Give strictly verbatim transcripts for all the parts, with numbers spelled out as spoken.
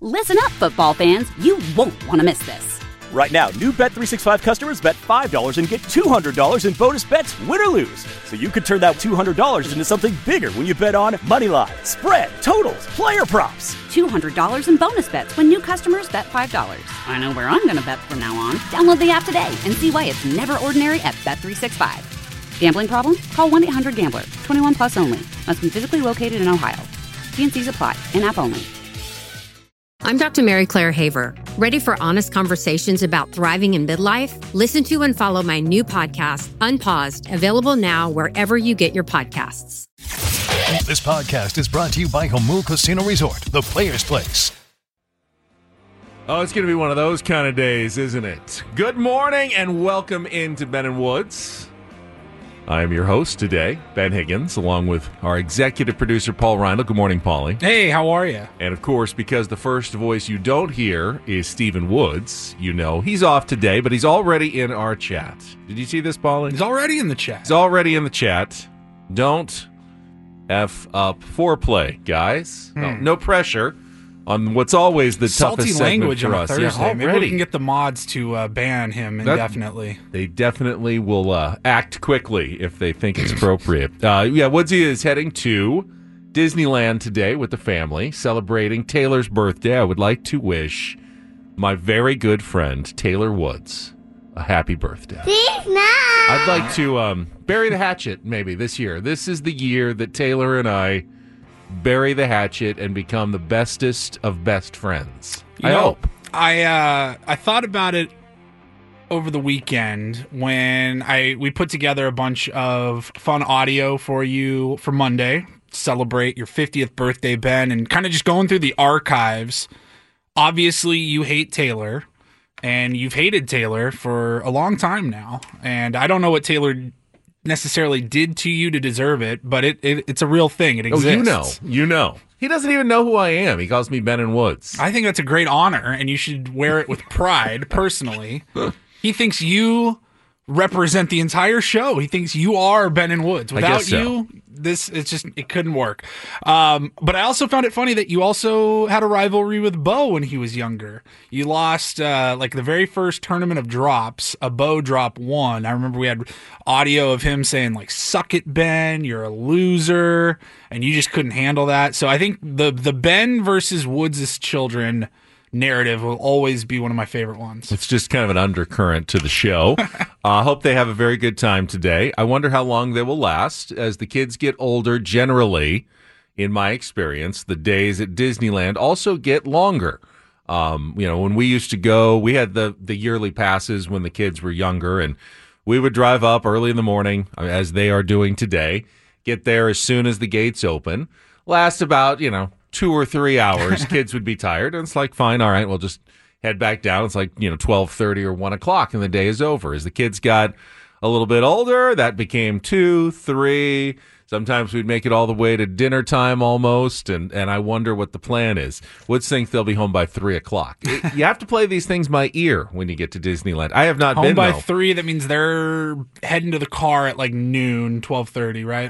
Listen up, football fans. You won't want to miss this. Right now, new Bet three sixty-five customers bet five dollars and get two hundred dollars in bonus bets, win or lose. So you could turn that two hundred dollars into something bigger when you bet on money line, spread, totals, player props. two hundred dollars in bonus bets when new customers bet five dollars. I know where I'm going to bet from now on. Download the app today and see why it's never ordinary at Bet three sixty-five. Gambling problem? Call one eight hundred gambler. twenty-one plus only. Must be physically located in Ohio. T and C's apply. In-app only. I'm Doctor Mary Claire Haver. Ready for honest conversations about thriving in midlife? Listen to and follow my new podcast, Unpaused, available now wherever you get your podcasts. This podcast is brought to you by Jamul Casino Resort, the Players Place. Oh, it's going to be one of those kind of days, isn't it? Good morning and welcome into Ben and Woods. I am your host today, Ben Higgins, along with our executive producer, Paul Reindl. Good morning, Paulie. Hey, how are you? And, of course, because the first voice you don't hear is Stephen Woods, you know he's off today, but he's already in our chat. Did you see this, Paulie? He's already in the chat. He's already in the chat. Don't F up foreplay, guys. Hmm. No, no pressure on what's always the Salty toughest segment language for on us. a Thursday. Yeah, Maybe we can get the mods to uh, ban him indefinitely. That, they definitely will uh, act quickly if they think it's appropriate. uh, yeah, Woodsy is heading to Disneyland today with the family, celebrating Taylor's birthday. I would like to wish my very good friend, Taylor Woods, a happy birthday. I'd like to um, bury the hatchet maybe this year. This is the year that Taylor and I bury the hatchet and become the bestest of best friends. You I know, hope. I uh, I thought about it over the weekend when I we put together a bunch of fun audio for you for Monday. Celebrate your fiftieth birthday, Ben, and kind of just going through the archives. Obviously, you hate Taylor, and you've hated Taylor for a long time now. And I don't know what Taylor necessarily did to you to deserve it, but it, it it's a real thing. It exists. Oh, you know. You know. He doesn't even know who I am. He calls me Ben and Woods. I think that's a great honor, and you should wear it with pride, personally. He thinks you represent the entire show. He thinks you are Ben and Woods. Without so. you, this it's just it couldn't work. Um, but I also found it funny that you also had a rivalry with Bo when he was younger. You lost uh, like the very first tournament of drops. A Bo drop won. I remember we had audio of him saying like "Suck it, Ben. You're a loser," and you just couldn't handle that. So I think the the Ben versus Woods' children narrative will always be one of my favorite ones. It's just kind of an undercurrent to the show. I uh, hope they have a very good time today. I wonder how long they will last. As the kids get older, generally, in my experience, the days at Disneyland also get longer. Um, you know, when we used to go, we had the, the yearly passes when the kids were younger, and we would drive up early in the morning, as they are doing today, get there as soon as the gates open, last about, you know, two or three hours. Kids would be tired, and it's like, fine, all right, we'll just head back down. It's like, you know, twelve thirty or one o'clock, and the day is over. As the kids got a little bit older, that became two, three. Sometimes we'd make it all the way to dinner time almost, and, and I wonder what the plan is. Woods think they'll be home by three o'clock. You have to play these things by ear when you get to Disneyland. I have not home been, by though. three, that means they're heading to the car at like noon, twelve thirty, right?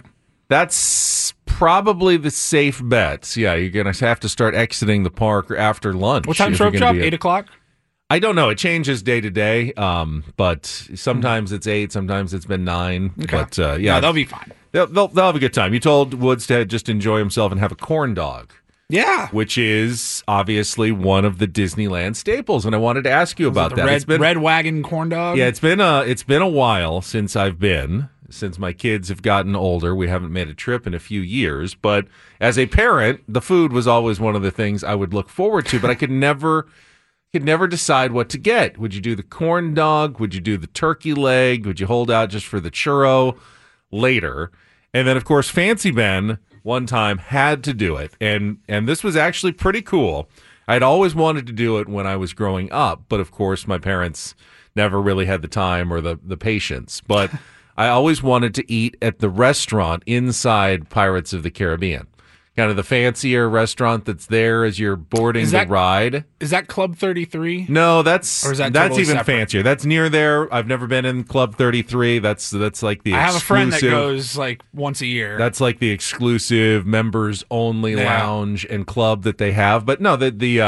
That's probably the safe bet. Yeah, you're going to have to start exiting the park after lunch. What time's if you're rope gonna drop? be eight o'clock? I don't know. It changes day to day, um, but sometimes it's eight, sometimes it's been nine. Okay. But uh, yeah, No, they'll be fine. They'll, they'll, they'll have a good time. You told Woods to just enjoy himself and have a corn dog. Yeah. Which is obviously one of the Disneyland staples, and I wanted to ask you about the that. Red, It's been, red wagon corn dog? yeah, it's been a it's been a while since I've been. Since my kids have gotten older, we haven't made a trip in a few years. But as a parent, the food was always one of the things I would look forward to. But I could never could never decide what to get. Would you do the corn dog? Would you do the turkey leg? Would you hold out just for the churro later? And then, of course, Fancy Ben one time had to do it. And and this was actually pretty cool. I'd always wanted to do it when I was growing up. But, of course, my parents never really had the time or the, the patience. But I always wanted to eat at the restaurant inside Pirates of the Caribbean. Kind of the fancier restaurant that's there as you're boarding Is that- the ride. Is that Club thirty-three? No, that's Or is that that's totally even separate? fancier. That's near there. I've never been in Club thirty-three. That's that's like the I have a friend that exclusive- goes like once a year. That's like the exclusive members only Yeah. lounge and club that they have. But no, the the um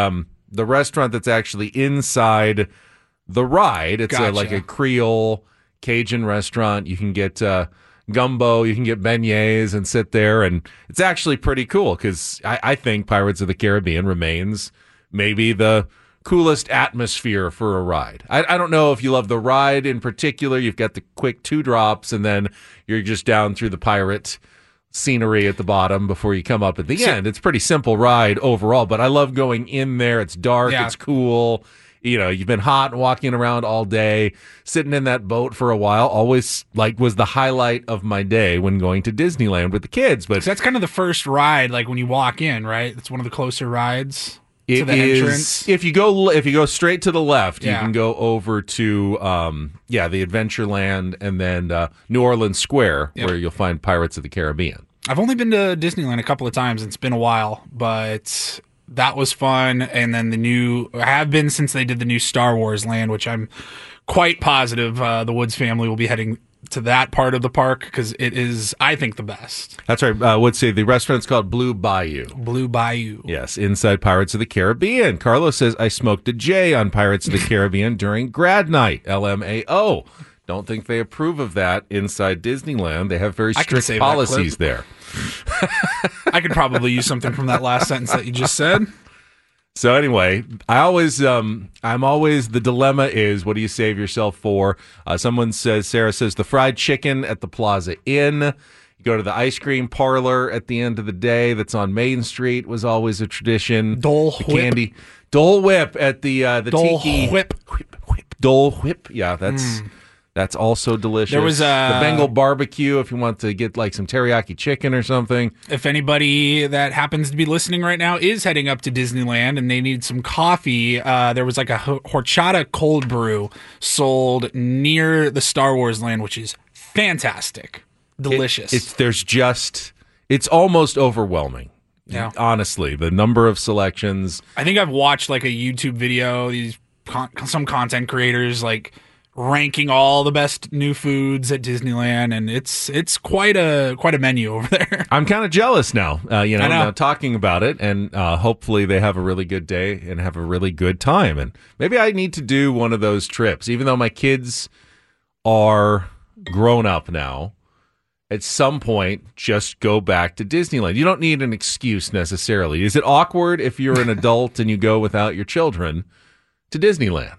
the restaurant that's actually inside the ride. It's Gotcha. a, like a Creole Cajun restaurant. You can get uh, gumbo, you can get beignets and sit there, and it's actually pretty cool because I, I think Pirates of the Caribbean remains maybe the coolest atmosphere for a ride. I, I don't know if you love the ride in particular. You've got the quick two drops, and then you're just down through the pirate scenery at the bottom before you come up at the So- end. It's a pretty simple ride overall, but I love going in there. It's dark, Yeah. it's cool. You know, you've been hot and walking around all day, sitting in that boat for a while. Always like was the highlight of my day when going to Disneyland with the kids. But So that's kind of the first ride, like when you walk in, right? It's one of the closer rides to it the is entrance. if you go if you go straight to the left, you Yeah. can go over to um yeah the Adventureland and then uh, New Orleans Square, Yep. where you'll find Pirates of the Caribbean. I've only been to Disneyland a couple of times. It's been a while, but that was fun. And then the new, I have been since they did the new Star Wars land, which I'm quite positive uh, the Woods family will be heading to that part of the park because it is, I think, the best. That's right. I uh, would say the restaurant's called Blue Bayou. Blue Bayou. Yes, inside Pirates of the Caribbean. Carlos says, I smoked a J on Pirates of the Caribbean during grad night. L M A O. Don't think they approve of that inside Disneyland. They have very I can strict save that policies clip. there. I could probably use something from that last sentence that you just said. So anyway, I always, um, I'm always, the dilemma is, what do you save yourself for? Uh, someone says, Sarah says, the fried chicken at the Plaza Inn. You go to the ice cream parlor at the end of the day that's on Main Street was always a tradition. Dole The Whip. Candy. Dole Whip at the, uh, the Dole Tiki. Whip. Whip, whip. Dole Whip. Yeah, that's... That's also delicious. There was, uh, the Bengal barbecue if you want to get like some teriyaki chicken or something. If anybody that happens to be listening right now is heading up to Disneyland and they need some coffee, uh, there was like a ho- horchata cold brew sold near the Star Wars land, which is fantastic. Delicious. It, it's there's just it's almost overwhelming. Yeah. Honestly, the number of selections. I think I've watched like a YouTube video, these con- some content creators like ranking all the best new foods at Disneyland, and it's it's quite a quite a menu over there. I'm kind of jealous now. Uh, you know, I know. now talking about it, and uh, hopefully they have a really good day and have a really good time. And maybe I need to do one of those trips, even though my kids are grown up now. At some point, just go back to Disneyland. You don't need an excuse necessarily. Is it awkward if you're an adult and you go without your children to Disneyland?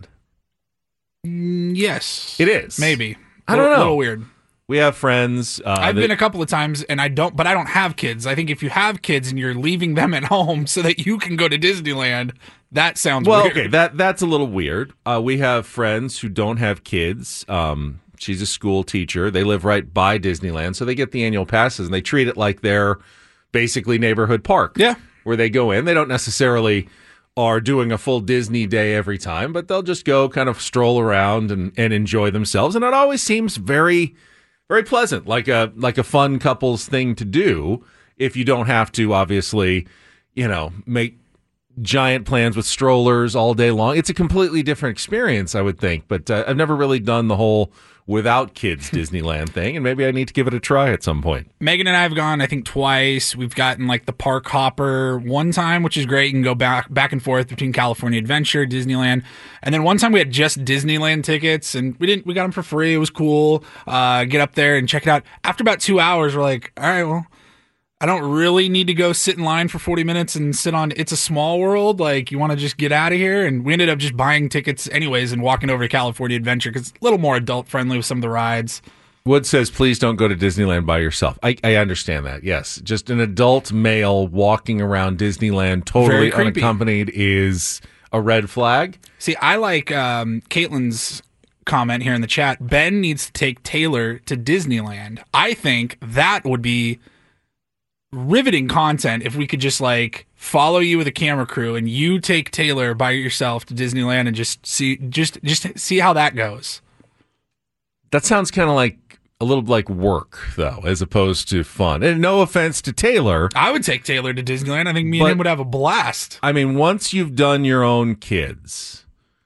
Mm, yes, It is. maybe. I don't A know. little weird. We have friends. Uh, I've that- been a couple of times, and I don't, but I don't have kids. I think if you have kids and you're leaving them at home so that you can go to Disneyland, that sounds Well, weird. okay, that that's a little weird. Uh, we have friends who don't have kids. Um, she's a school teacher. They live right by Disneyland, so they get the annual passes, and they treat it like their basically neighborhood park. Yeah. Where they go in. They don't necessarily are doing a full Disney day every time, but they'll just go kind of stroll around and, and enjoy themselves. And it always seems very, very pleasant, like a like a fun couples thing to do if you don't have to, obviously, you know, make giant plans with strollers all day long. It's a completely different experience, I would think. But uh, I've never really done the whole without kids Disneyland thing, and maybe I need to give it a try at some point. Megan and I have gone, I think, twice. We've gotten like the park hopper one time, which is great. You can go back back and forth between California Adventure, Disneyland, and then one time we had just Disneyland tickets, and we didn't. We got them for free. It was cool. Uh, get up there and check it out. After about two hours, we're like, all right, well, I don't really need to go sit in line for forty minutes and sit on It's a Small World. Like, you want to just get out of here? And we ended up just buying tickets anyways and walking over to California Adventure because it's a little more adult friendly with some of the rides. Wood says, please don't go to Disneyland by yourself. I, I understand that, yes. Just an adult male walking around Disneyland totally Very creepy. unaccompanied is a red flag. See, I like um, Caitlin's comment here in the chat. Ben needs to take Taylor to Disneyland. I think that would be riveting content if we could just like follow you with a camera crew and you take Taylor by yourself to Disneyland and just see just just see how that goes. That sounds kind of like a little like work, though, as opposed to fun. And no offense to Taylor. I would take Taylor to Disneyland. I think me But- and him would have a blast. I mean, once you've done your own kids,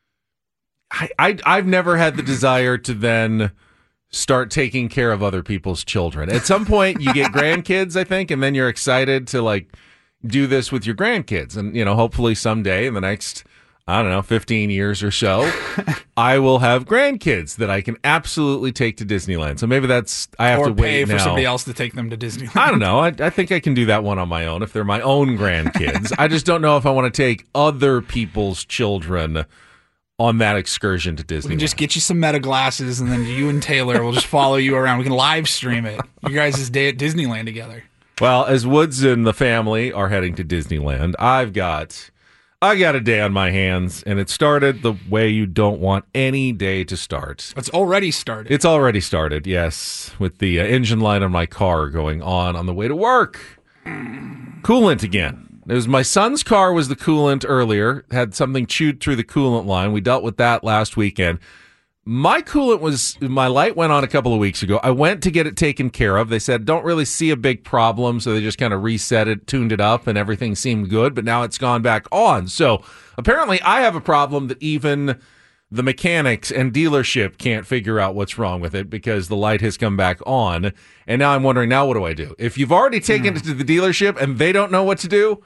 I, I I've never had the desire to then start taking care of other people's children. At some point, you get grandkids, I think, and then you're excited to like do this with your grandkids. And, you know, hopefully someday in the next, I don't know, fifteen years or so, I will have grandkids that I can absolutely take to Disneyland. So maybe that's, I have or to wait pay for now. somebody else to take them to Disneyland. I don't know. I, I think I can do that one on my own if they're my own grandkids. I just don't know if I want to take other people's children on that excursion to Disneyland. We can just get you some Meta glasses, and then you and Taylor will just follow you around. We can live stream it. You guys' day at Disneyland together. Well, as Woods and the family are heading to Disneyland, I've got I got a day on my hands, and it started the way you don't want any day to start. It's already started. It's already started, yes, with the uh, engine light on my car going on on the way to work. Coolant again. It was my son's car was the coolant earlier, had something chewed through the coolant line. We dealt with that last weekend. My coolant was, my light went on a couple of weeks ago. I went to get it taken care of. They said, don't really see a big problem. So they just kind of reset it, tuned it up, and everything seemed good. But now it's gone back on. So apparently I have a problem that even the mechanics and dealership can't figure out what's wrong with it because the light has come back on. And now I'm wondering, now what do I do? If you've already taken mm. it to the dealership and they don't know what to do,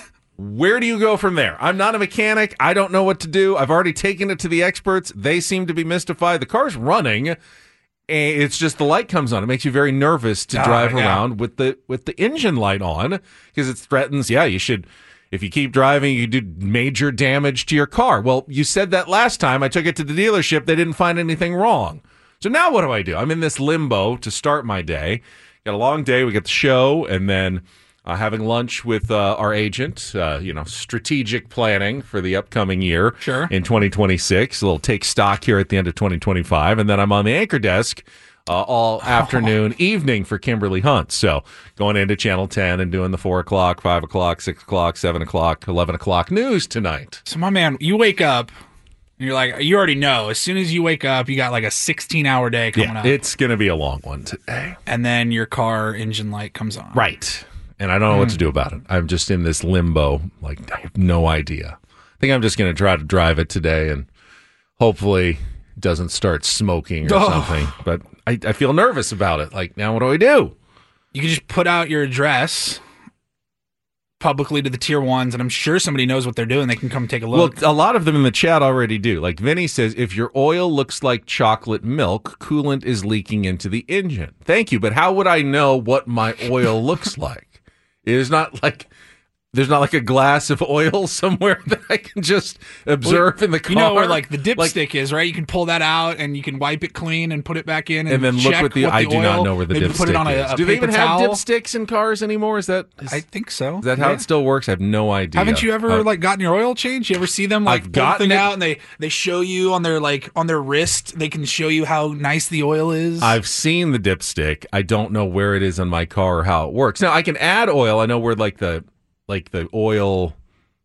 where do you go from there? I'm not a mechanic. I don't know what to do. I've already taken it to the experts. They seem to be mystified. The car's running, and it's just the light comes on. It makes you very nervous to oh, drive yeah. around with the with the engine light on because it threatens, yeah, you should, if you keep driving, you do major damage to your car. Well, you said that last time. I took it to the dealership. They didn't find anything wrong. So now what do I do? I'm in this limbo to start my day. Got a long day. We got the show, and then Uh, having lunch with uh, our agent, uh, you know, strategic planning for the upcoming year sure. in twenty twenty-six. A little take stock here at the end of twenty twenty-five. And then I'm on the anchor desk uh, all afternoon, evening for Kimberly Hunt. So going into Channel ten and doing the four o'clock, five o'clock, six o'clock, seven o'clock, eleven o'clock news tonight. So, my man, you wake up and you're like, you already know. As soon as you wake up, you got like a sixteen-hour day coming yeah, up. It's going to be a long one today. And then your car engine light comes on. Right. And I don't know what to do about it. I'm just in this limbo. Like, I have no idea. I think I'm just going to try to drive it today and hopefully it doesn't start smoking or oh. something. But I, I feel nervous about it. Like, now what do I do? You can just put out your address publicly to the tier ones, and I'm sure somebody knows what they're doing. They can come take a look. Well, a lot of them in the chat already do. Like Vinny says, if your oil looks like chocolate milk, coolant is leaking into the engine. Thank you. But how would I know what my oil looks like? It is not like there's not like a glass of oil somewhere that I can just observe well, in the car. You know where like the dipstick like, is, right? You can pull that out and you can wipe it clean and put it back in, and, and then check look what the. what I the do oil, not know where the maybe dipstick put it on a, is. a do they even towel? have dipsticks in cars anymore? Is that? Is, I think so. Is that how yeah. it still works? I have no idea. Haven't you ever uh, like gotten your oil changed? You ever see them like I've pull the thing it. out and they they show you on their like on their wrist? They can show you how nice the oil is. I've seen the dipstick. I don't know where it is on my car or how it works. Now I can add oil. I know where like the like the oil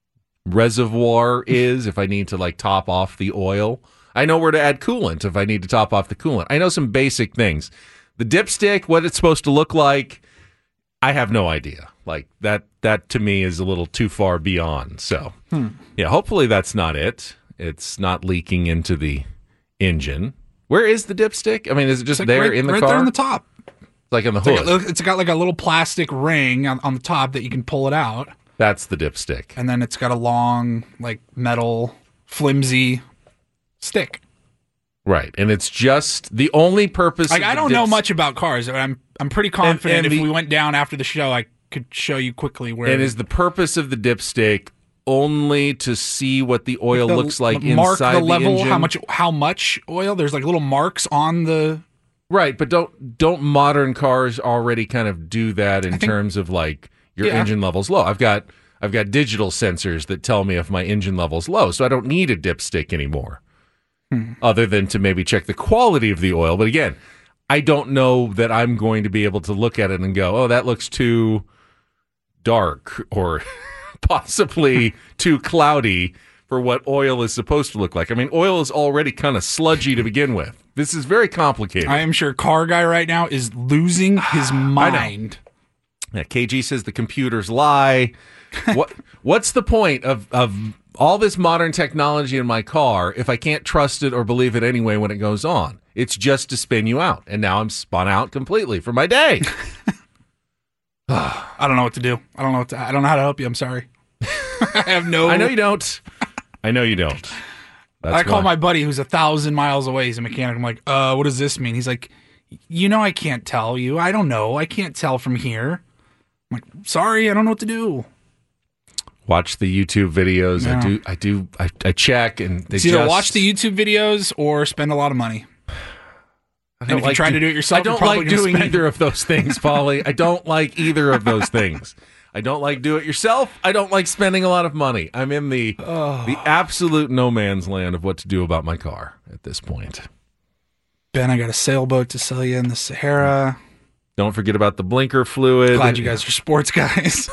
reservoir is if I need to like top off the oil. I know where to add coolant if I need to top off the coolant. I know some basic things. The dipstick, what it's supposed to look like, I have no idea. Like that that to me is a little too far beyond. So hmm. yeah, hopefully that's not it. It's not leaking into the engine. Where is the dipstick? I mean, is it just like there right, in the right car? Right there on the top. Like in the it's hood. Like a, it's got like a little plastic ring on, on the top that you can pull it out. That's the dipstick. And then it's got a long, like, metal, flimsy stick. Right. And it's just the only purpose like of I don't dips- know much about cars. I'm I'm pretty confident and, and if the, we went down after the show, I could show you quickly where. And is the purpose of the dipstick only to see what the oil the, looks like mark inside the level, the engine? how much how much oil? There's like little marks on the. Right, but don't don't modern cars already kind of do that in think, terms of like your yeah. engine level's low? I've got I've got digital sensors that tell me if my engine level's low, so I don't need a dipstick anymore. Hmm. Other than to maybe check the quality of the oil. But again, I don't know that I'm going to be able to look at it and go, "Oh, that looks too dark," or possibly too cloudy for what oil is supposed to look like. I mean, oil is already kind of sludgy to begin with. This is very complicated. I am sure Car Guy right now is losing his mind. Yeah, K G says the computers lie. what What's the point of, of all this modern technology in my car if I can't trust it or believe it anyway when it goes on? It's just to spin you out. And now I'm spun out completely for my day. I don't know what to do. I don't know what to, I don't know how to help you. I'm sorry. I have no. I know you don't. I know you don't. That's I call why. my buddy who's a thousand miles away. He's a mechanic. I'm like, uh, what does this mean? He's like, you know, I can't tell you. I don't know. I can't tell from here. I'm like, sorry, I don't know what to do. Watch the YouTube videos. Yeah. I do. I do. I, I check and they It's either just, watch the YouTube videos or spend a lot of money. I And if you try to do it yourself, I don't you're probably like gonna doing spend- either of those things, Paulie. I don't like either of those things. I don't like do it yourself. I don't like spending a lot of money. I'm in the Oh. the absolute no man's land of what to do about my car at this point. Ben, I got a sailboat to sell you in the Sahara. Don't forget about the blinker fluid. Glad you guys are sports guys.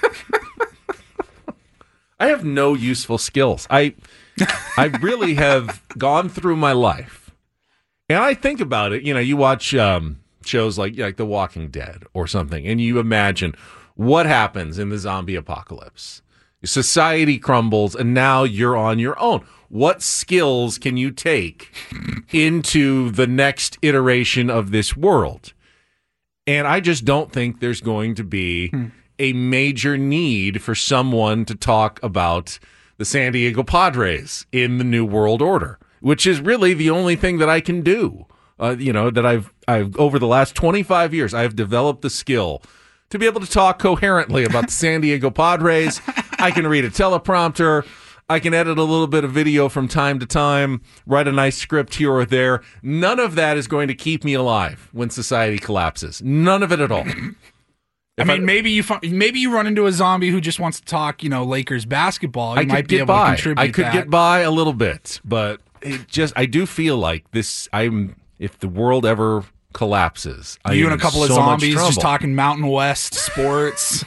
I have no useful skills. I I really have gone through my life, and I think about it. You know, you watch um, shows like like The Walking Dead or something, and you imagine what happens in the zombie apocalypse. Society crumbles, and now you're on your own. What skills can you take into the next iteration of this world? And I just don't think there's going to be hmm. a major need for someone to talk about the San Diego Padres in the New World Order, which is really the only thing that I can do. Uh, you know, that I've, I've over the last twenty-five years, I've developed the skill to be able to talk coherently about the San Diego Padres. I can read a teleprompter. I can edit a little bit of video from time to time, write a nice script here or there. None of that is going to keep me alive when society collapses. None of it at all. I mean, I, maybe you maybe you run into a zombie who just wants to talk, you know, Lakers basketball. You I might could be get able by. to contribute I could that. get by a little bit, but it just I do feel like this. I'm if the world ever collapses, I you am and a couple so of zombies much just trouble. talking Mountain West sports.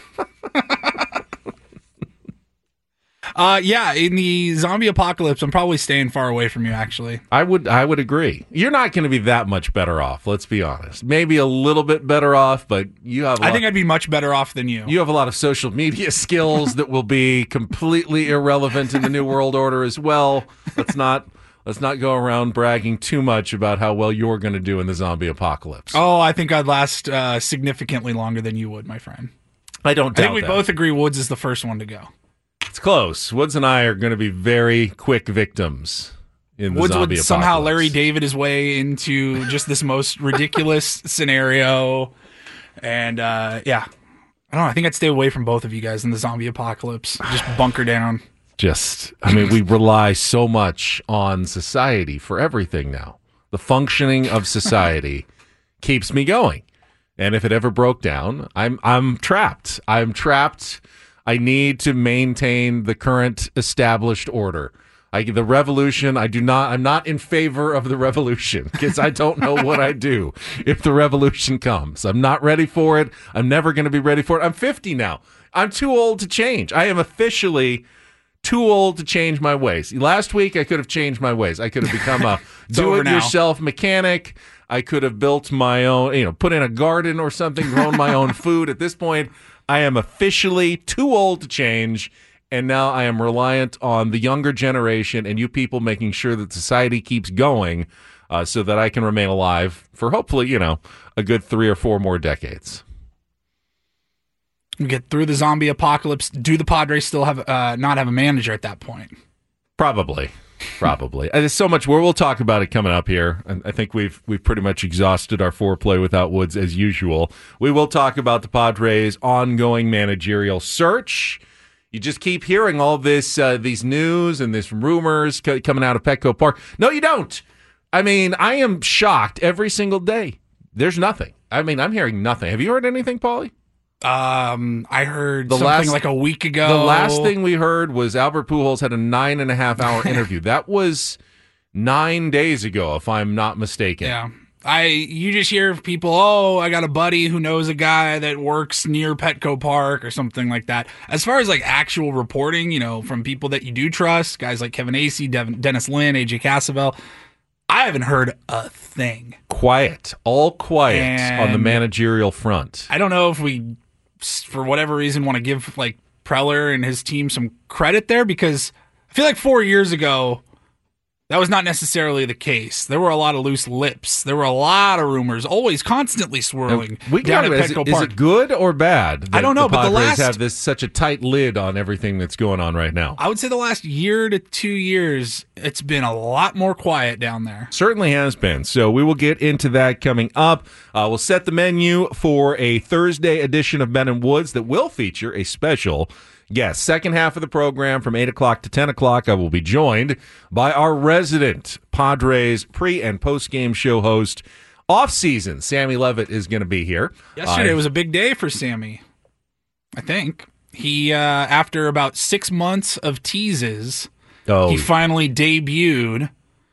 Uh, yeah, in the zombie apocalypse, I'm probably staying far away from you, actually. I would I would agree. You're not going to be that much better off, let's be honest. Maybe a little bit better off, but you have a I lot, think I'd be much better off than you. you have a lot of social media skills that will be completely irrelevant in the New World Order as well. Let's not let's not go around bragging too much about how well you're going to do in the zombie apocalypse. Oh, I think I'd last uh, significantly longer than you would, my friend. I don't doubt I think we that. both agree Woods is the first one to go. It's close. Woods and I are going to be very quick victims in the Woods zombie would somehow apocalypse. Larry David his way into just this most ridiculous scenario. And, uh, yeah. I don't know. I think I'd stay away from both of you guys in the zombie apocalypse. Just bunker down. Just, I mean, we rely so much on society for everything now. The functioning of society keeps me going. And if it ever broke down, I'm I'm trapped. I'm trapped. I need to maintain the current established order. I, the revolution, I do not, I'm not in favor of the revolution because I don't know what I do if the revolution comes. I'm not ready for it. I'm never going to be ready for it. I'm fifty now. I'm too old to change. I am officially too old to change my ways. Last week, I could have changed my ways. I could have become a do-it-yourself mechanic. I could have built my own, you know, put in a garden or something, grown my own food. At this point, I am officially too old to change, and now I am reliant on the younger generation and you people making sure that society keeps going uh, so that I can remain alive for hopefully, you know, a good three or four more decades. We get through the zombie apocalypse. Do the Padres still have uh, not have a manager at that point? Probably. Probably. There's so much where we'll talk about it coming up here. And I think we've we've pretty much exhausted our foreplay without Woods as usual. We will talk about the Padres' ongoing managerial search. You just keep hearing all this, uh, these news and these rumors c- coming out of Petco Park. No, you don't. I mean, I am shocked every single day. There's nothing. I mean, I'm hearing nothing. Have you heard anything, Paulie? Um, I heard The something last- like a week ago. The last thing we heard was Albert Pujols had a nine and a half hour interview. That was nine days ago, if I'm not mistaken. Yeah. I you just hear people, oh, I got a buddy who knows a guy that works near Petco Park or something like that. As far as like actual reporting, you know, from people that you do trust, guys like Kevin Acee, Devin, Dennis Lynn, A J Cassavell, I haven't heard a thing. Quiet. All quiet And on the managerial front. I don't know if we, for whatever reason, want to give like Preller and his team some credit there, because I feel like four years ago, That was not necessarily the case. There were a lot of loose lips. There were a lot of rumors, always constantly swirling we down at is, Petco it, Park. Is it good or bad? That I don't know, the but the Padres last have this such a tight lid on everything that's going on right now. I would say the last year to two years, it's been a lot more quiet down there. Certainly has been. So we will get into that coming up. Uh, we'll set the menu for a Thursday edition of Ben and Woods that will feature a special guest. Second half of the program from eight o'clock to ten o'clock, I will be joined by our resident Padres pre- and post-game show host, off-season, Sammy Levitt is going to be here. Yesterday uh, was a big day for Sammy, I think. He, uh, after about six months of teases, oh, he finally debuted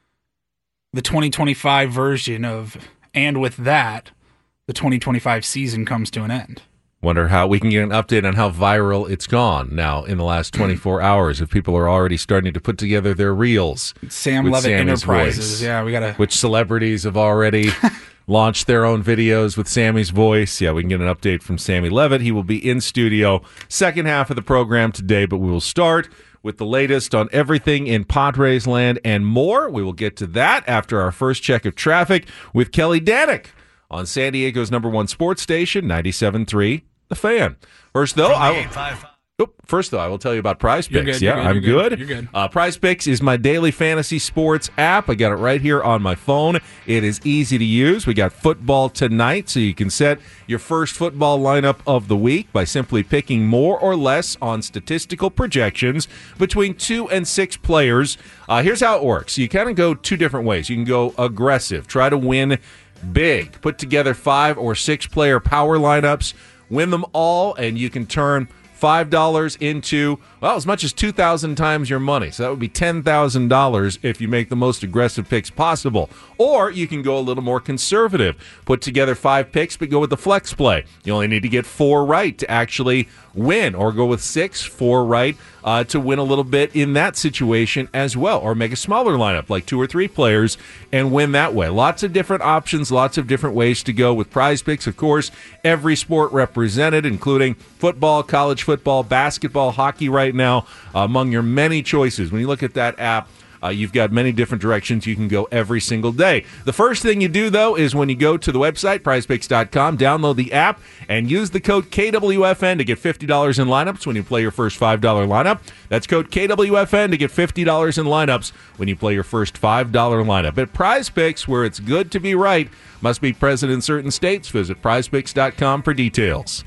the twenty twenty-five version of, and with that, the twenty twenty-five season comes to an end. Wonder how we can get an update on how viral it's gone now in the last twenty-four hours. If people are already starting to put together their reels, Sam with Levitt Sammy's Enterprises. voice. Yeah, we gotta. Which celebrities have already launched their own videos with Sammy's voice? Yeah, we can get an update from Sammy Levitt. He will be in studio second half of the program today, but we will start with the latest on everything in Padres land and more. We will get to that after our first check of traffic with Kelly Danick on San Diego's number one sports station, ninety-seven point three The Fan. First, though, I will, oh, first, though, I will tell you about Prize You're Picks. good, Yeah, you're good, I'm you're good. good, you're good. Uh, Prize Picks is my daily fantasy sports app. I got it right here on my phone. It is easy to use. We got football tonight, so you can set your first football lineup of the week by simply picking more or less on statistical projections between two and six players. Uh, here's how it works. You kind of go two different ways. You can go aggressive, try to win big, put together five or six player power lineups, win them all, and you can turn five dollars into, well, as much as two thousand times your money. So that would be ten thousand dollars if you make the most aggressive picks possible. Or you can go a little more conservative. Put together five picks, but go with the flex play. You only need to get four right to actually win, or go with six, four right uh, to win a little bit in that situation as well. Or make a smaller lineup, like two or three players, and win that way. Lots of different options, lots of different ways to go with Prize Picks. Of course, every sport represented, including football, college football, basketball, hockey right now, uh, among your many choices. When you look at that app, Uh, you've got many different directions you can go every single day. The first thing you do, though, is when you go to the website, prize picks dot com, download the app, and use the code K W F N to get fifty dollars in lineups when you play your first five dollar lineup. That's code K W F N to get fifty dollars in lineups when you play your first five dollar lineup. At Prize Picks, where it's good to be right, must be present in certain states. Visit prize picks dot com for details.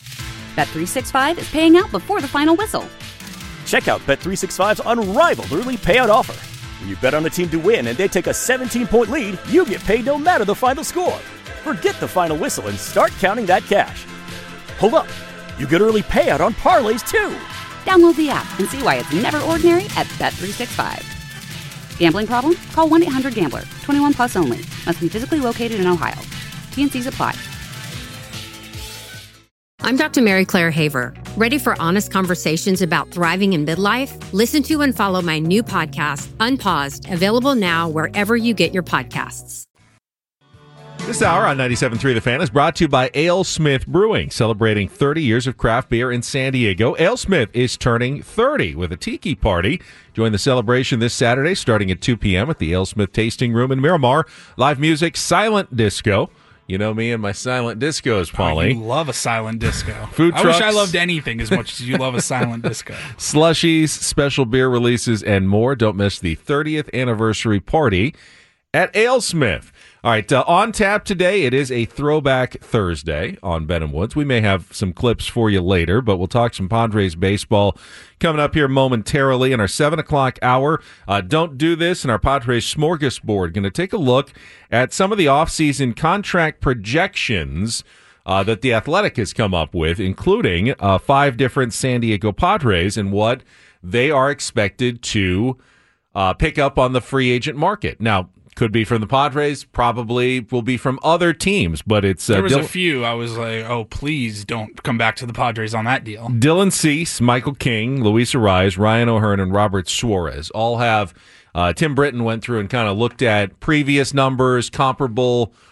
Bet three sixty-five is paying out before the final whistle. Check out Bet three sixty-five's unrivaled early payout offer. When you bet on a team to win and they take a seventeen-point lead, you get paid no matter the final score. Forget the final whistle and start counting that cash. Hold up. You get early payout on parlays, too. Download the app and see why it's never ordinary at Bet three sixty-five. Gambling problem? Call one eight hundred gambler. twenty-one plus only. Must be physically located in Ohio. T N Cs apply. I'm Doctor Mary Claire Haver. Ready for honest conversations about thriving in midlife? Listen to and follow my new podcast, Unpaused, available now wherever you get your podcasts. This hour on ninety-seven point three The Fan is brought to you by AleSmith Brewing, celebrating thirty years of craft beer in San Diego. AleSmith is turning thirty with a tiki party. Join the celebration this Saturday starting at two p.m. at the AleSmith Tasting Room in Miramar. Live music, silent disco. You know me and my silent discos, Paulie. Oh, you love a silent disco. Food I trucks. wish I loved anything as much as you love a silent disco. Slushies, special beer releases, and more. Don't miss the thirtieth anniversary party at AleSmith. All right, uh, on tap today, it is a Throwback Thursday on Ben and Woods. We may have some clips for you later, but we'll talk some Padres baseball coming up here momentarily in our seven o'clock hour. Uh, don't do this in our Padres smorgasbord. Going to take a look at some of the offseason contract projections uh, that The Athletic has come up with, including uh, five different San Diego Padres and what they are expected to uh, pick up on the free agent market. Now, could be from the Padres, probably will be from other teams, but it's... Uh, there was Dil- a few I was like, oh, please don't come back to the Padres on that deal. Dylan Cease, Michael King, Luis Arraez, Ryan O'Hearn, and Robert Suarez all have... Uh, Tim Britton went through and kind of looked at previous numbers, comparable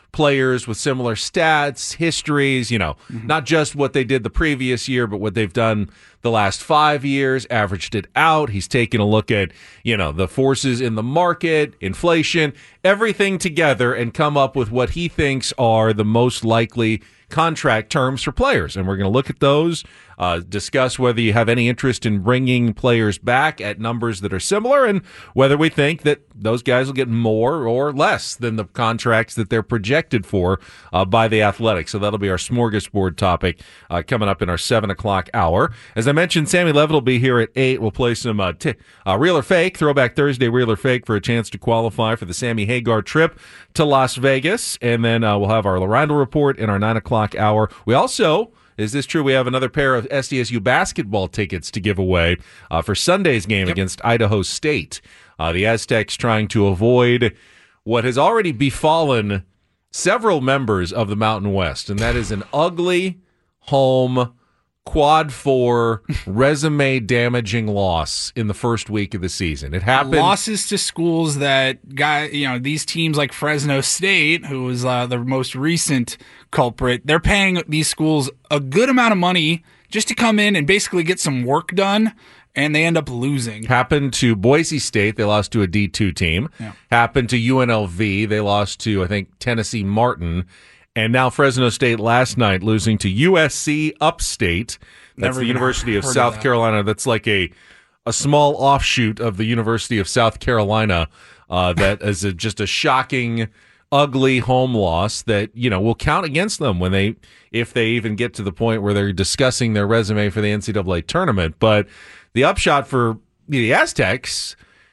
players with similar stats, histories, you know, mm-hmm. not just what they did the previous year, but what they've done the last five years, averaged it out. He's taken a look at, you know, the forces in the market, inflation, everything together, and come up with what he thinks are the most likely contract terms for players. And we're going to look at those, uh, discuss whether you have any interest in bringing players back at numbers that are similar, and whether we think that those guys will get more or less than the contracts that they're projected for uh, by the Athletics. So that'll be our smorgasbord topic uh, coming up in our seven o'clock hour. As I mentioned, Sammy Levitt will be here at eight. We'll play some uh, t- uh, Real or Fake, Throwback Thursday Real or Fake, for a chance to qualify for the Sammy Hagar trip to Las Vegas. And then uh, we'll have our Lorando Report in our nine o'clock hour. We also... Is this true? We have another pair of S D S U basketball tickets to give away uh, for Sunday's game yep. against Idaho State. Uh, the Aztecs trying to avoid what has already befallen several members of the Mountain West, and that is an ugly home quad four resume damaging loss in the first week of the season. It happened. Losses to schools that got, you know, these teams like Fresno State, who was uh, the most recent culprit, they're paying these schools a good amount of money just to come in and basically get some work done, and they end up losing. Happened to Boise State. They lost to a D two team. Yeah. Happened to U N L V. They lost to, I think, Tennessee Martin. And now Fresno State last night losing to U S C Upstate. That's Never the University of South of Carolina. That's like a a small offshoot of the University of South Carolina. Uh, that is a, just a shocking, ugly home loss that, you know, will count against them when they, if they even get to the point where they're discussing their resume for the N C double A tournament. But the upshot for the Aztecs,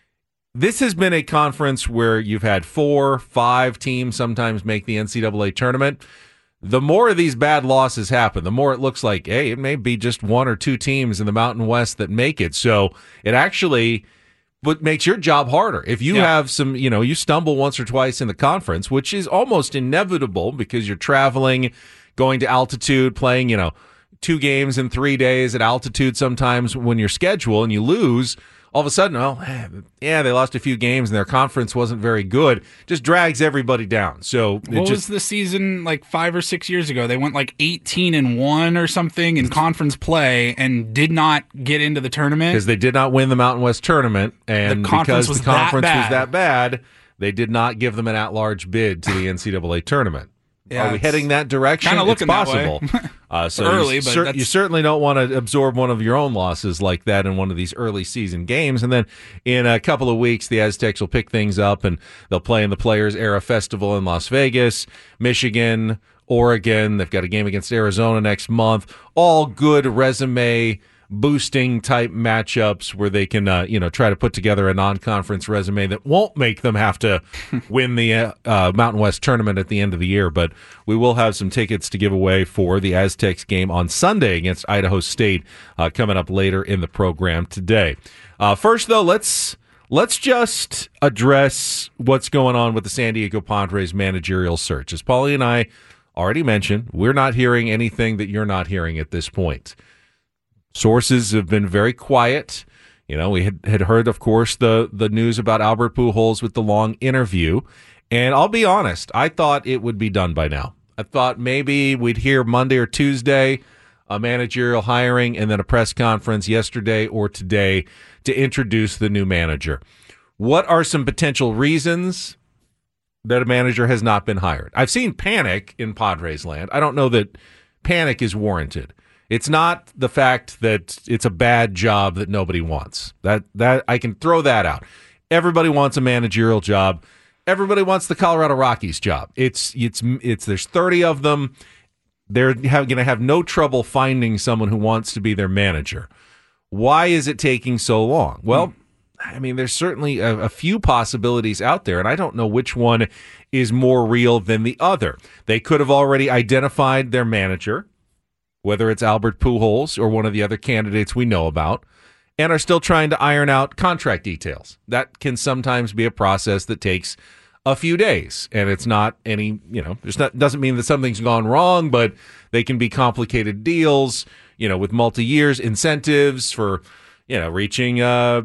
this has been a conference where you've had four, five teams sometimes make the N C double A tournament. The more of these bad losses happen, the more it looks like, hey, it may be just one or two teams in the Mountain West that make it. So it actually what makes your job harder. If you yeah. have some, you know, you stumble once or twice in the conference, which is almost inevitable because you're traveling, going to altitude, playing, you know, two games in three days at altitude sometimes when you're scheduled, and you lose, all of a sudden, well, yeah, they lost a few games and their conference wasn't very good. Just drags everybody down. So it what just, was the season like five or six years ago? They went like eighteen and one or something in conference play and did not get into the tournament because they did not win the Mountain West tournament, and the because the conference that was that bad, they did not give them an at-large bid to the N C double A tournament. Yeah, are we heading that direction? Kind of looking it's possible. That way. uh, so early, you, but cer- that's... you certainly don't want to absorb one of your own losses like that in one of these early season games. And then in a couple of weeks, the Aztecs will pick things up and they'll play in the Players Era Festival in Las Vegas, Michigan, Oregon. They've got a game against Arizona next month. All good resume boosting type matchups where they can, uh, you know, try to put together a non-conference resume that won't make them have to win the uh, uh, Mountain West tournament at the end of the year. But we will have some tickets to give away for the Aztecs game on Sunday against Idaho State uh, coming up later in the program today. Uh, first, though, let's let's just address what's going on with the San Diego Padres managerial search. As Paulie and I already mentioned, we're not hearing anything that you're not hearing at this point. Sources have been very quiet. You know, we had, had heard, of course, the, the news about Albert Pujols with the long interview. And I'll be honest, I thought it would be done by now. I thought maybe we'd hear Monday or Tuesday a managerial hiring and then a press conference yesterday or today to introduce the new manager. What are some potential reasons that a manager has not been hired? I've seen panic in Padres land. I don't know that panic is warranted. It's not the fact that it's a bad job that nobody wants. That that I can throw that out. Everybody wants a managerial job. Everybody wants the Colorado Rockies job. It's it's it's there's thirty of them. They're going to have no trouble finding someone who wants to be their manager. Why is it taking so long? Well, I mean, there's certainly a, a few possibilities out there, and I don't know which one is more real than the other. They could have already identified their manager, whether it's Albert Pujols or one of the other candidates we know about, and are still trying to iron out contract details. That can sometimes be a process that takes a few days, and it's not any, you know, there's not, doesn't mean that something's gone wrong, but they can be complicated deals, you know, with multi-years, incentives for, you know, reaching uh,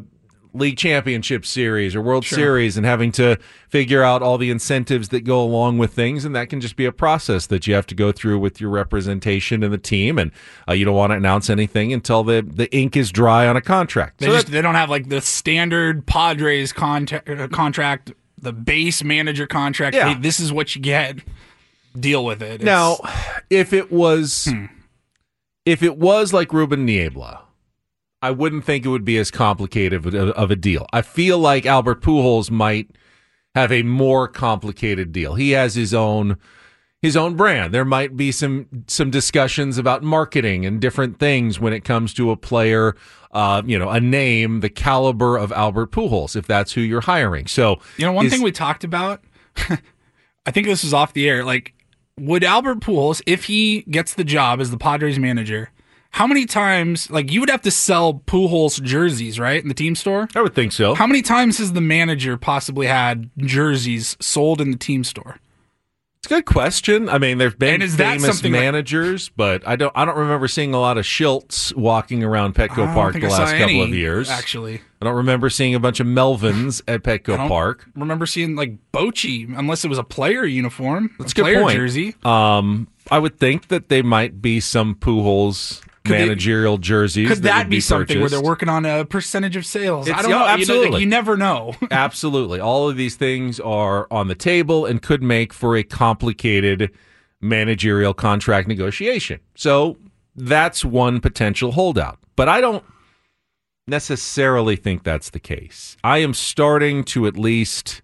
league championship series or World Sure. Series and having to figure out all the incentives that go along with things. And that can just be a process that you have to go through with your representation and the team. And uh, you don't want to announce anything until the, the ink is dry on a contract. They So just that- they don't have like the standard Padres contact, uh, contract, the base manager contract. Yeah. Hey, this is what you get. Deal with it. It's- now, if it was, Hmm. if it was like Ruben Niebla, I wouldn't think it would be as complicated of a, of a deal. I feel like Albert Pujols might have a more complicated deal. He has his own his own brand. There might be some some discussions about marketing and different things when it comes to a player, uh, you know, a name, the caliber of Albert Pujols, if that's who you're hiring. So, You know, one is- thing we talked about, I think this was off the air. Like, would Albert Pujols, if he gets the job as the Padres manager, how many times, like, you would have to sell Pujols jerseys, right, in the team store? I would think so. How many times has the manager possibly had jerseys sold in the team store? It's a good question. I mean, there've been And is that famous something like- managers, but I don't. I don't remember seeing a lot of Schilts walking around Petco I don't Park think the I saw last couple any, of years. Actually, I don't remember seeing a bunch of Melvins at Petco I don't Park. remember seeing like Bochy, unless it was a player uniform, That's a a good player point. jersey. Um, I would think that they might be some Pujols Could they- managerial jerseys. Could that, would be, something where purchased. they're working on a percentage of sales? I It's- don't yeah, know. You know, absolutely. like, you never know. Absolutely. All of these things are on the table and could make for a complicated managerial contract negotiation. So that's one potential holdout. But I don't necessarily think that's the case. I am starting to at least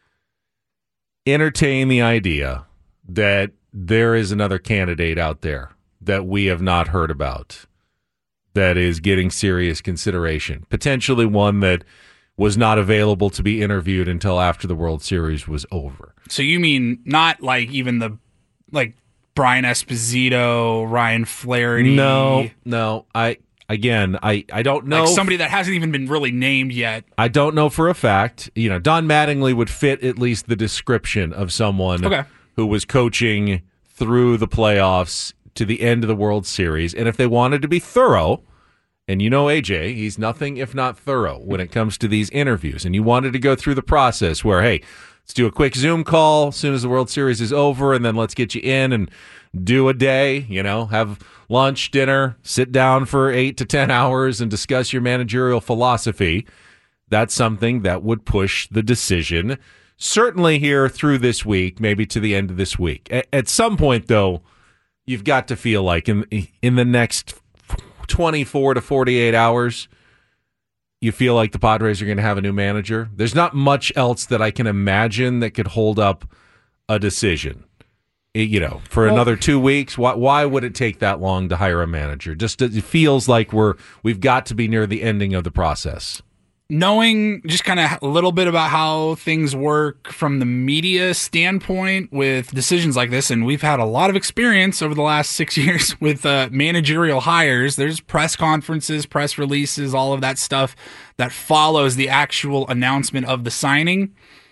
entertain the idea that there is another candidate out there that we have not heard about that is getting serious consideration. Potentially one that was not available to be interviewed until after the World Series was over. So you mean not like even the like Brian Esposito, Ryan Flaherty? No, no. I again, I, I don't know. Like somebody that hasn't even been really named yet. I don't know for a fact. You know, Don Mattingly would fit at least the description of someone Okay. who was coaching through the playoffs to the end of the World Series. And if they wanted to be thorough, and you know A J, he's nothing if not thorough when it comes to these interviews, and you wanted to go through the process where, hey, let's do a quick Zoom call as soon as the World Series is over, and then let's get you in and do a day, you know, have lunch, dinner, sit down for eight to ten hours and discuss your managerial philosophy. That's something that would push the decision, certainly here through this week, maybe to the end of this week. At, at some point, though, you've got to feel like in in the next twenty-four to forty-eight hours, you feel like the Padres are going to have a new manager. There's not much else that I can imagine that could hold up a decision. It- you know, for Well- another two weeks, why, why would it take that long to hire a manager? Just it feels like we're we've got to be near the ending of the process. Knowing just kind of a little bit about how things work from the media standpoint with decisions like this, and we've had a lot of experience over the last six years with uh, managerial hires. There's press conferences, press releases, all of that stuff that follows the actual announcement of the signing.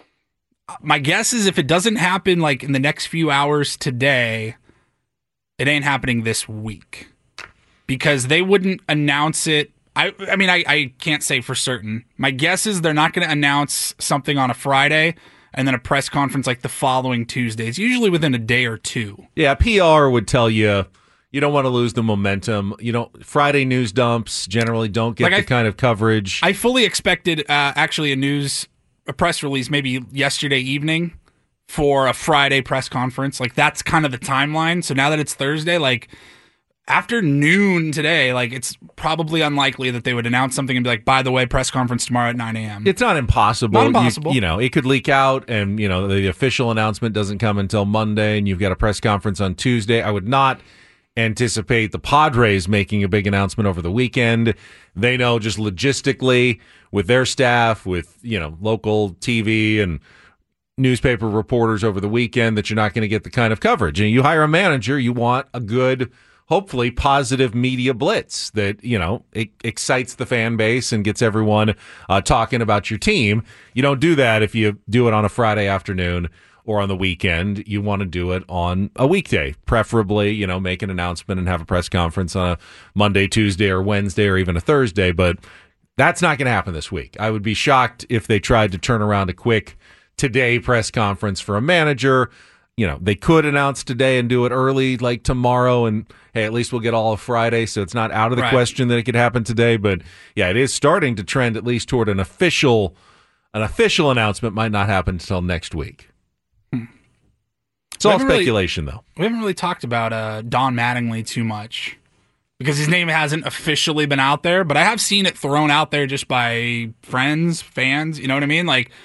My guess is if it doesn't happen like in the next few hours today, it ain't happening this week because they wouldn't announce it. I I mean, I, I can't say for certain. My guess is they're not going to announce something on a Friday and then a press conference like the following Tuesday. It's usually within a day or two. Yeah, P R would tell you you don't want to lose the momentum. You don't. Friday news dumps generally don't get Like the I- kind of coverage. I fully expected uh, actually a news, a press release maybe yesterday evening for a Friday press conference. Like that's kind of the timeline. So now that it's Thursday, like after noon today, like it's probably unlikely that they would announce something and be like, by the way, press conference tomorrow at nine a.m. It's not impossible. Not You- impossible. You, know, it could leak out, and you know the official announcement doesn't come until Monday, and you've got a press conference on Tuesday. I would not anticipate the Padres making a big announcement over the weekend. They know just logistically with their staff, with you know local T V and newspaper reporters over the weekend that you're not going to get the kind of coverage. And you hire a manager, you want a good, hopefully positive media blitz that, you know, it excites the fan base and gets everyone uh, talking about your team. You don't do that if you do it on a Friday afternoon or on the weekend. You want to do it on a weekday, preferably, you know, make an announcement and have a press conference on a Monday, Tuesday, or Wednesday, or even a Thursday. But That's not going to happen this week. I would be shocked if they tried to turn around a quick today press conference for a manager. You know, they could announce today and do it early, like tomorrow, and hey, at least we'll get all of Friday, so it's not out of the right. question that it could happen today. But yeah, it is starting to trend at least toward an official, an official announcement. Might not happen until next week. Hmm. It's we all speculation, really, though. We haven't really talked about uh, Don Mattingly too much because his name hasn't officially been out there, but I have seen it thrown out there just by friends, fans. You know what I mean? Like,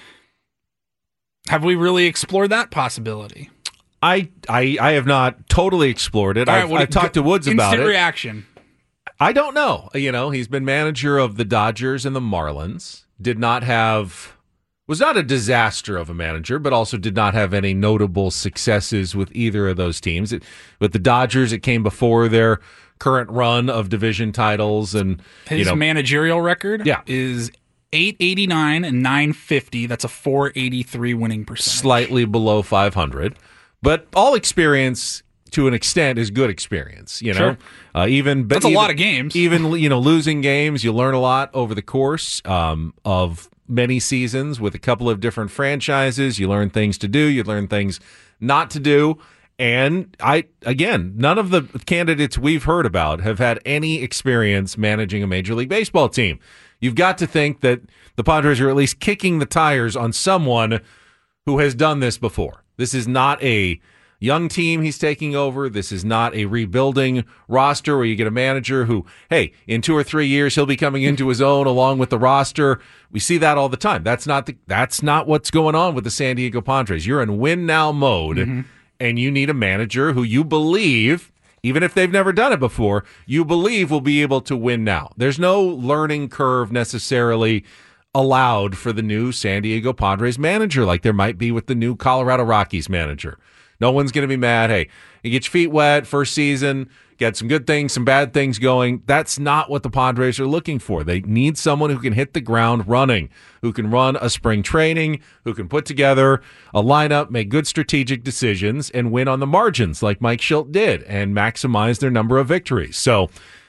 have we really explored that possibility? I, I I have not totally explored it. Right, I've, what, I've talked to Woods about it. Instant reaction. I don't know. You know, he's been manager of the Dodgers and the Marlins. Did not have, was not a disaster of a manager, but also did not have any notable successes with either of those teams. It, with the Dodgers, it came before their current run of division titles. And his you know, managerial record yeah. is eight eighty-nine and nine fifty. That's a four eighty-three winning percentage. Slightly below five hundred. But all experience, to an extent, is good experience. You know, sure. uh, even that's even, a lot of games. Even you know, losing games, you learn a lot over the course um, of many seasons with a couple of different franchises. You learn things to do. You learn things not to do. And I, again, none of the candidates we've heard about have had any experience managing a Major League Baseball team. You've got to think that the Padres are at least kicking the tires on someone who has done this before. This is not a young team he's taking over. This is not a rebuilding roster where you get a manager who, hey, in two or three years he'll be coming into his own along with the roster. We see that all the time. That's not the, that's not what's going on with the San Diego Padres. You're in win now mode, mm-hmm. and you need a manager who you believe, even if they've never done it before, you believe will be able to win now. There's no learning curve necessarily allowed for the new San Diego Padres manager like there might be with the new Colorado Rockies manager. No one's going to be mad. Hey, you get your feet wet first season, get some good things, some bad things going. That's not what the Padres are looking for. They need someone who can hit the ground running, who can run a spring training, who can put together a lineup, make good strategic decisions, and win on the margins like Mike Shildt did and maximize their number of victories. So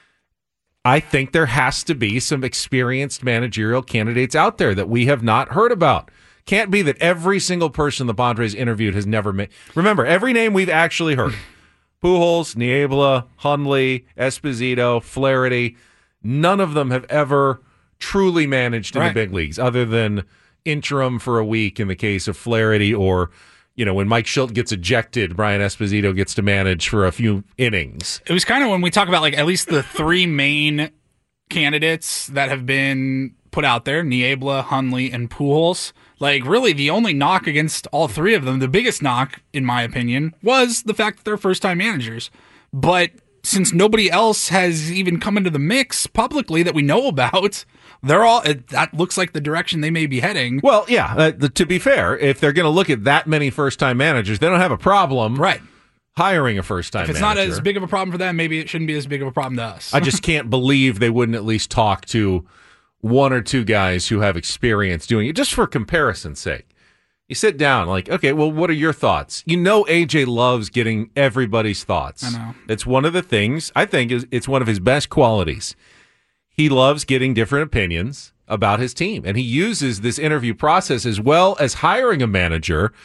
I think there has to be some experienced managerial candidates out there that we have not heard about. Can't be that every single person the Padres interviewed has never met. Remember, every name we've actually heard. Pujols, Niebla, Hundley, Esposito, Flaherty, none of them have ever truly managed in right. the big leagues other than interim for a week in the case of Flaherty, or you know, when Mike Shildt gets ejected, Brian Esposito gets to manage for a few innings. It was kind of when we talk about like at least the three main candidates that have been put out there, Niebla, Hundley, and Pujols. Like really the only knock against all three of them, the biggest knock, in my opinion, was the fact that they're first-time managers. But since nobody else has even come into the mix publicly that we know about, they're all, it, that looks like the direction they may be heading. Well, yeah, uh, the, to be fair, if they're going to look at that many first-time managers, they don't have a problem right. hiring a first-time manager. If it's manager. not as big of a problem for them, maybe it shouldn't be as big of a problem to us. I just can't believe they wouldn't at least talk to one or two guys who have experience doing it, just for comparison's sake. You sit down, like, okay, well, what are your thoughts? You know A J loves getting everybody's thoughts. I know. It's one of the things, I think, is it's one of his best qualities. He loves getting different opinions about his team, and he uses this interview process as well as hiring a manager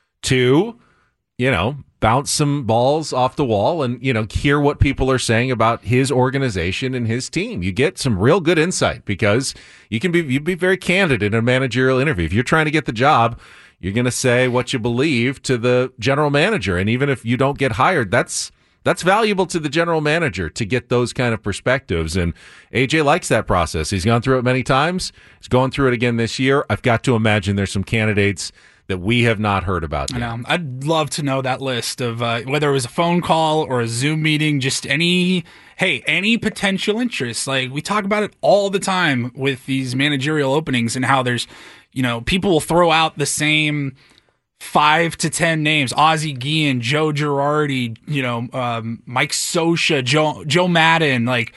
to, you know, bounce some balls off the wall and, you know, hear what people are saying about his organization and his team. You get some real good insight because you can be you be very candid in a managerial interview. If you're trying to get the job, you're going to say what you believe to the general manager, and even if you don't get hired, that's That's valuable to the general manager to get those kind of perspectives, and A J likes that process. He's gone through it many times. He's going through it again this year. I've got to imagine there's some candidates that we have not heard about yet. I know. I'd love to know that list of uh, whether it was a phone call or a Zoom meeting, just any, hey, any potential interest. Like, we talk about it all the time with these managerial openings and how there's, you know, people will throw out the same five to ten names: Ozzie Guillen, Joe Girardi, you know, um, Mike Scioscia, Joe Joe Madden, like,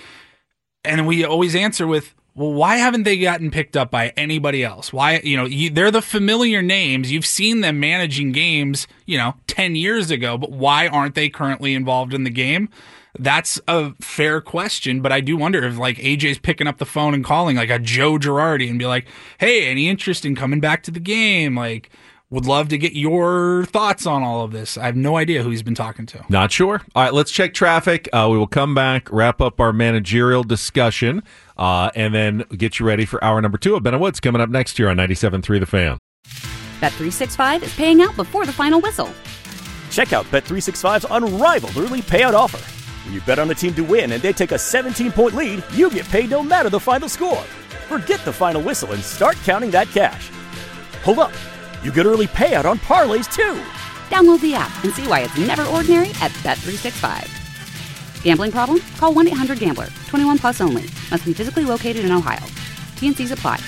and we always answer with, well, why haven't they gotten picked up by anybody else? Why, you know, you, they're the familiar names. You've seen them managing games, you know, ten years ago, but why aren't they currently involved in the game? that's a fair question, but I do wonder if like A J's picking up the phone and calling like a Joe Girardi and be like, hey, any interest in coming back to the game? Like, would love to get your thoughts on all of this. I have no idea who he's been talking to. Not sure. All right, let's check traffic. Uh, we will come back, wrap up our managerial discussion, uh, and then get you ready for hour number two of Ben and Woods coming up next year on ninety-seven point three The Fan. Bet three sixty-five is paying out before the final whistle. Check out Bet three sixty-five's unrivaled early payout offer. When you bet on a team to win and they take a seventeen-point lead, you get paid no matter the final score. Forget the final whistle and start counting that cash. Hold up. You get early payout on parlays, too. Download the app and see why it's never ordinary at Bet three sixty-five. Gambling problem? Call one eight hundred gambler. twenty-one plus only. Must be physically located in Ohio. T and C's apply.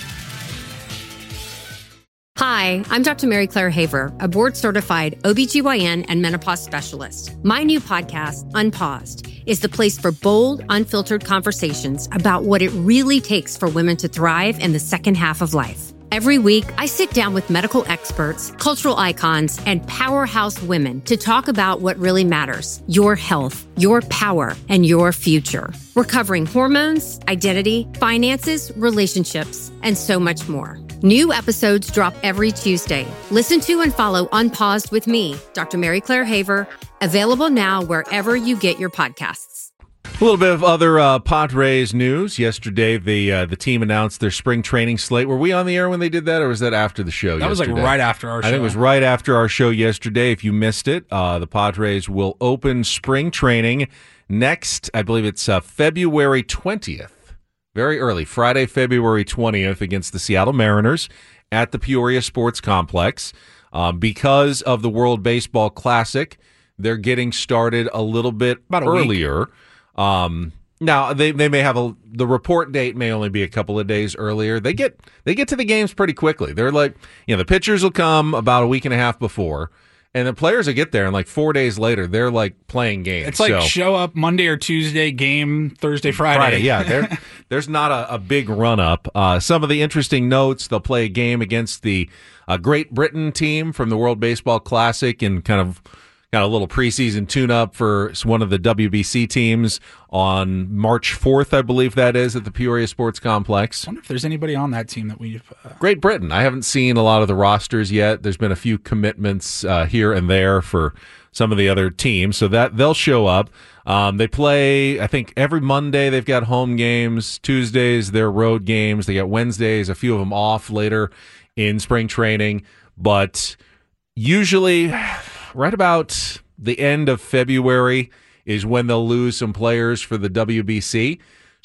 Hi, I'm Doctor Mary Claire Haver, a board-certified O B G Y N and menopause specialist. My new podcast, Unpaused, is the place for bold, unfiltered conversations about what it really takes for women to thrive in the second half of life. Every week, I sit down with medical experts, cultural icons, and powerhouse women to talk about what really matters: your health, your power, and your future. We're covering hormones, identity, finances, relationships, and so much more. New episodes drop every Tuesday. Listen to and follow Unpaused with me, Doctor Mary Claire Haver, available now wherever you get your podcasts. A little bit of other uh, Padres news. Yesterday, the uh, the team announced their spring training slate. Were we on the air when they did that, or was that after the show That yesterday? was like right after our show. I think it was right after our show yesterday. If you missed it, uh, the Padres will open spring training next, I believe it's uh, February twentieth. Very early, Friday, February twentieth, against the Seattle Mariners at the Peoria Sports Complex. Uh, because of the World Baseball Classic, they're getting started a little bit About a earlier. week. Um, now they, they may have a, the report date may only be a couple of days earlier. They get, they get to the games pretty quickly. They're like, you know, the pitchers will come about a week and a half before, and the players will get there, and like four days later, they're like playing games. It's like so, show up Monday or Tuesday, game Thursday, Friday. Friday, yeah. There, there's not a, a big run up. Uh, some of the interesting notes: they'll play a game against the uh, Great Britain team from the World Baseball Classic, and kind of. Got a little preseason tune-up for one of the W B C teams on March fourth, I believe that is, at the Peoria Sports Complex. I wonder if there's anybody on that team that we've... Uh... Great Britain. I haven't seen a lot of the rosters yet. There's been a few commitments uh, here and there for some of the other teams, so that they'll show up. Um, they play, I think, every Monday they've got home games. Tuesdays, they're road games. They got Wednesdays, a few of them off later in spring training, but usually... right about the end of February is when they'll lose some players for the W B C.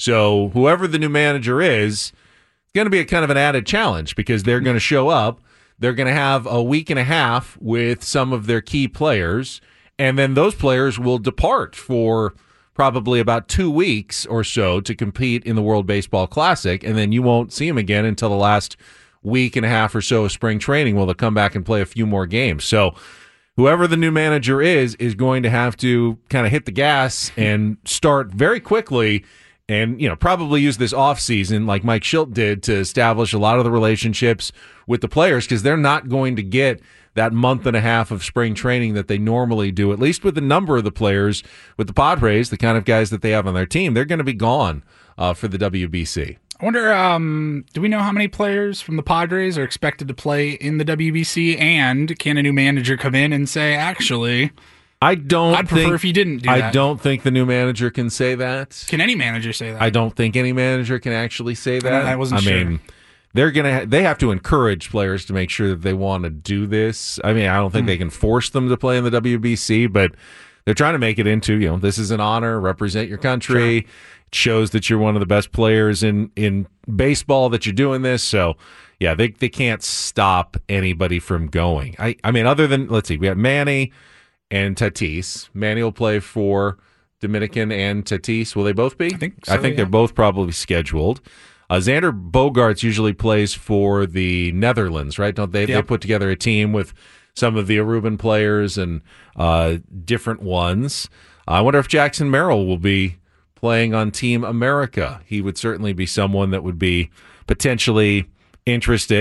So whoever the new manager is, it's going to be a kind of an added challenge because they're going to show up. They're going to have a week and a half with some of their key players, and then those players will depart for probably about two weeks or so to compete in the World Baseball Classic, and then you won't see them again until the last week and a half or so of spring training. Well, they'll come back and play a few more games. So whoever the new manager is, is going to have to kind of hit the gas and start very quickly and, you know, probably use this offseason like Mike Schilt did to establish a lot of the relationships with the players because they're not going to get that month and a half of spring training that they normally do, at least with the number of the players with the Padres, the kind of guys that they have on their team. They're going to be gone uh, for the W B C. I wonder, um, do we know how many players from the Padres are expected to play in the W B C? And can a new manager come in and say, actually, I don't I'd prefer think, if you didn't do I that. don't think the new manager can say that. Can any manager say that? I don't think any manager can actually say that. I wasn't I sure. mean, they're gonna ha- they have to encourage players to make sure that they want to do this. I mean, I don't think Hmm. they can force them to play in the W B C, but they're trying to make it into, you know, this is an honor, represent your country. Sure. It shows that you're one of the best players in, in baseball that you're doing this. So, yeah, they they can't stop anybody from going. I, I mean, other than, let's see, we have Manny and Tatis. Manny will play for Dominican and Tatis. Will they both be? I think so, I think yeah. they're both probably scheduled. Uh, Xander Bogaerts usually plays for the Netherlands, right? Don't they? They Yep. put together a team with some of the Aruban players and uh, different ones. I wonder if Jackson Merrill will be playing on Team America. He would certainly be someone that would be potentially interested.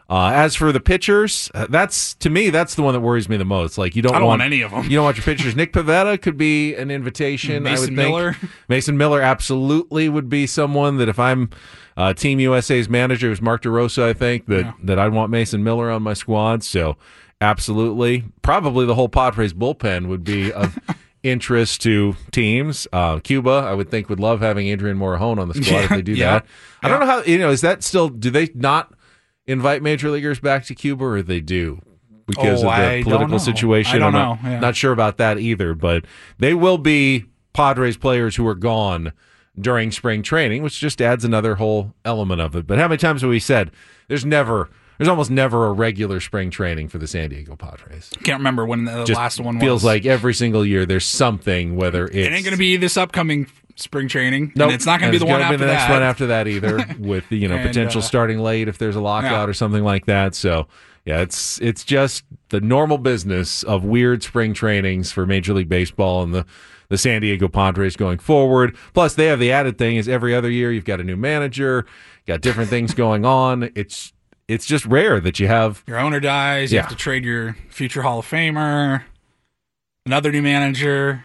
Uh, as for the pitchers, uh, that's to me that's the one that worries me the most. Like you don't, I don't want, want any of them. You don't want your pitchers. Nick Pivetta could be an invitation. Mason I would Miller. think Mason Miller absolutely would be someone that if I'm uh, Team U S A's manager, it was Mark DeRosa, I think that Yeah. that I'd want Mason Miller on my squad. So absolutely, probably the whole Padres bullpen would be of interest to teams. Uh, Cuba, I would think, would love having Adrian Morejon on the squad Yeah, if they do yeah, that. I don't yeah. know how you know. Is that still? Do they not invite major leaguers back to Cuba, or they do because Oh, of the I don't political know. situation? I don't I'm not, know, yeah. not sure about that either, but they will be Padres players who are gone during spring training, which just adds another whole element of it. But how many times have we said there's never, there's almost never a regular spring training for the San Diego Padres? Can't remember when the Just last one was. feels like every single year there's something, whether it's It ain't going to be this upcoming spring training. Nope. And it's not going to be the It's one gonna after be the next that. one after that either, with the, you know And, potential uh, starting late if there's a lockout yeah. or something like that. So yeah, it's it's just the normal business of weird spring trainings for Major League Baseball and the the San Diego Padres going forward. Plus, they have the added thing is every other year you've got a new manager, got different things going on. It's it's just rare that you have. Your owner dies. You Yeah. have to trade your future Hall of Famer. Another new manager.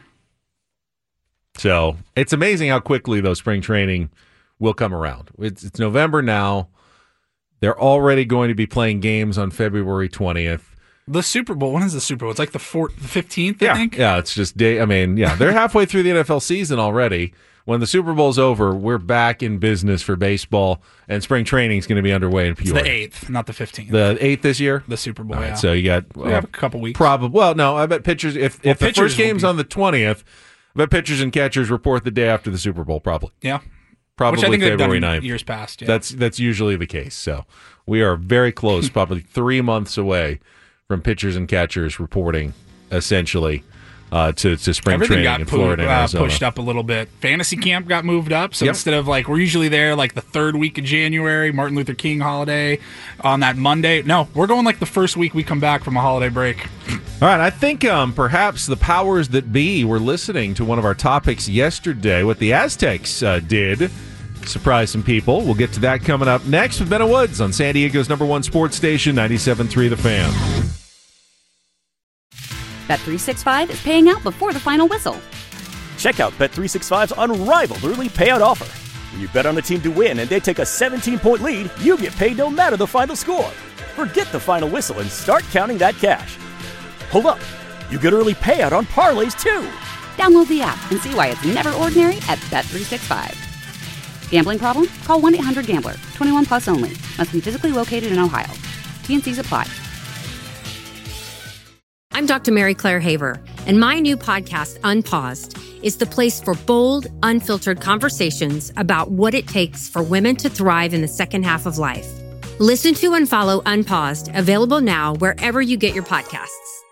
So it's amazing how quickly those spring training will come around. It's, it's November now. They're already going to be playing games on February twentieth. The Super Bowl. When is the Super Bowl? It's like the fourth, the fifteenth, I think. Yeah, it's just day. I mean, yeah, they're halfway through the N F L season already. When the Super Bowl's over, we're back in business for baseball, and spring training is going to be underway in It's Peoria. the eighth, not the fifteenth. The eighth this year. The Super Bowl. All right, yeah. so you got we have a couple weeks. Probably. Well, no, I bet pitchers. If Well, if the pitchers first game's will be- on the twentieth, I bet pitchers and catchers report the day after the Super Bowl. Probably. yeah. Probably Which I think they've done February in ninth. years past. Yeah. That's that's usually the case. So we are very close, probably three months away from pitchers and catchers reporting essentially uh, to, to spring Everything training got in pu- Florida and uh, Arizona. pushed up a little bit. Fantasy camp got moved up, so Yep. instead of like we're usually there like the third week of January, Martin Luther King holiday on that Monday. No, we're going like the first week we come back from a holiday break. All right, I think um, perhaps the powers that be were listening to one of our topics yesterday, what the Aztecs uh, did. Surprise some people. We'll get to that coming up next with Ben Woods on San Diego's number one sports station, ninety-seven point three The Fan. Bet three sixty-five is paying out before the final whistle. Check out Bet three sixty-five's unrivaled early payout offer. When you bet on a team to win and they take a seventeen-point lead, you get paid no matter the final score. Forget the final whistle and start counting that cash. Hold up. You get early payout on parlays, too. Download the app and see why it's never ordinary at Bet three sixty-five. Gambling problem? Call one eight hundred gambler. twenty-one plus only. Must be physically located in Ohio. T N Cs apply. I'm Doctor Mary Claire Haver, and my new podcast, Unpaused, is the place for bold, unfiltered conversations about what it takes for women to thrive in the second half of life. Listen to and follow Unpaused, available now wherever you get your podcasts.